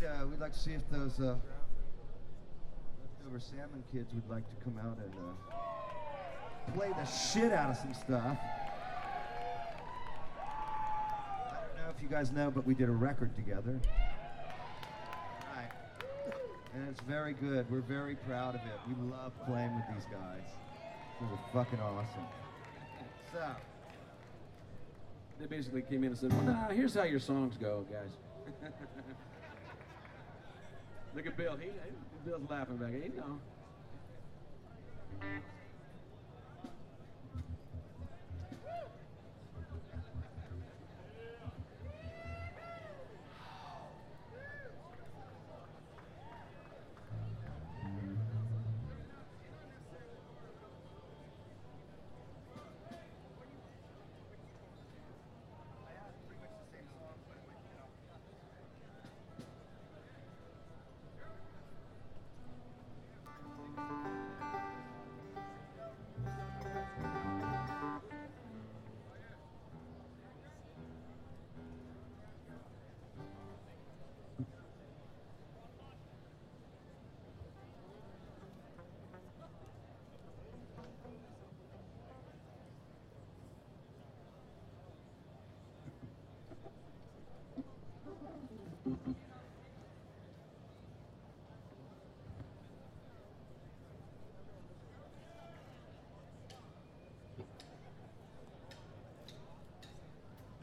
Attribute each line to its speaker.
Speaker 1: we'd like to see if those leftover salmon kids would like to come out and play the shit out of some stuff. I don't know if you guys know, but we did a record together. Right. And it's very good. We're very proud of it. We love playing with these guys. They're fucking awesome. So.
Speaker 2: They basically came in and said, well, nah, here's how your songs go, guys. Look at Bill. Bill's laughing back. He know.